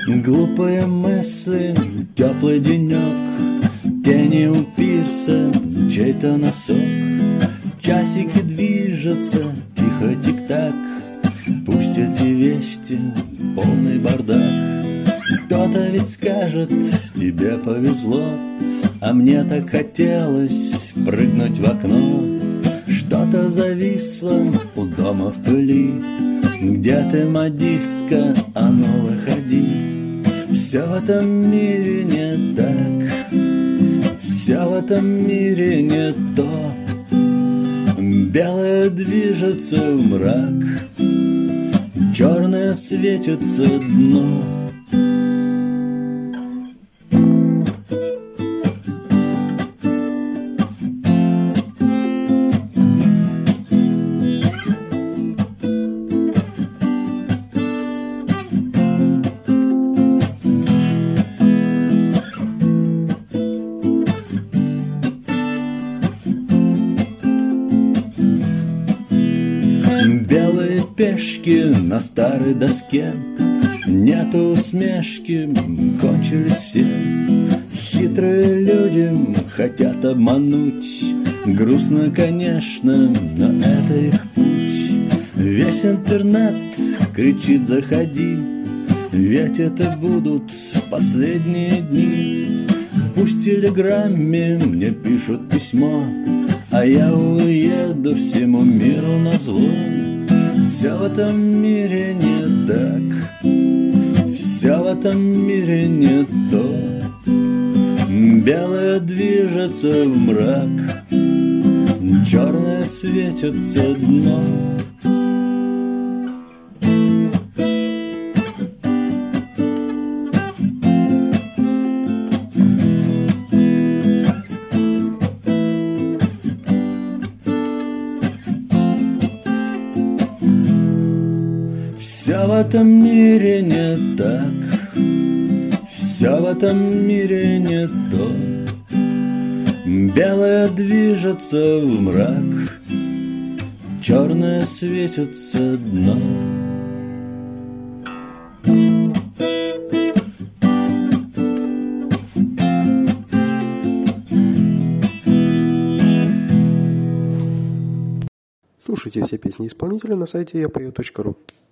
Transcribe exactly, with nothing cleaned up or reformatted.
Глупые мысли, теплый денек, тени у пирса, чей-то носок. Часики движутся, тихо тик-так. Пусть эти вести полный бардак. Кто-то ведь скажет, тебе повезло, а мне так хотелось прыгнуть в окно. Что-то зависло у дома в пыли. Где ты, модистка, а ну выходи. Все в этом мире не так, все в этом мире не то. Белое движется в мрак, черное светится дно. Белые пешки на старой доске, нету усмешки, кончились все. Хитрые люди хотят обмануть. Грустно, конечно, но это их путь. Весь интернет кричит: заходи, ведь это будут последние дни. Пусть в телеграмме мне пишут письмо, а я уеду всему миру назло. Все в этом мире не так, все в этом мире не то. Белое движется в мрак, черное светится дно. Все в этом мире не так, все в этом мире не то. Белое движется в мрак, черное светится дно. Слушайте все песни исполнителя на сайте я пою точка ру.